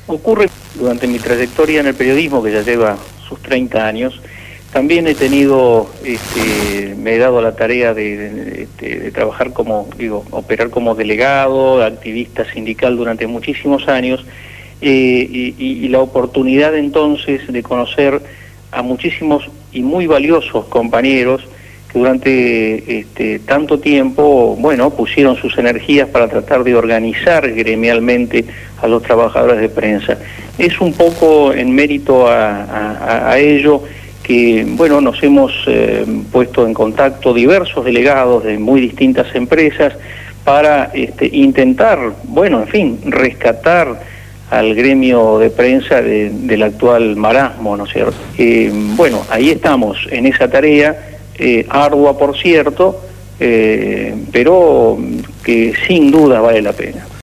Ocurre durante mi trayectoria en el periodismo, que ya lleva sus 30 años, también he tenido, me he dado la tarea de trabajar como, operar como delegado, activista sindical durante muchísimos años, y la oportunidad entonces de conocer a muchísimos y muy valiosos compañeros que durante tanto tiempo, bueno, pusieron sus energías para tratar de organizar gremialmente a los trabajadores de prensa. Es un poco en mérito a ello que, bueno, nos hemos puesto en contacto diversos delegados de muy distintas empresas para intentar, bueno, en fin, rescatar al gremio de prensa del actual marasmo, ¿no es cierto? Bueno, ahí estamos en esa tarea, ardua por cierto, pero que sin duda vale la pena.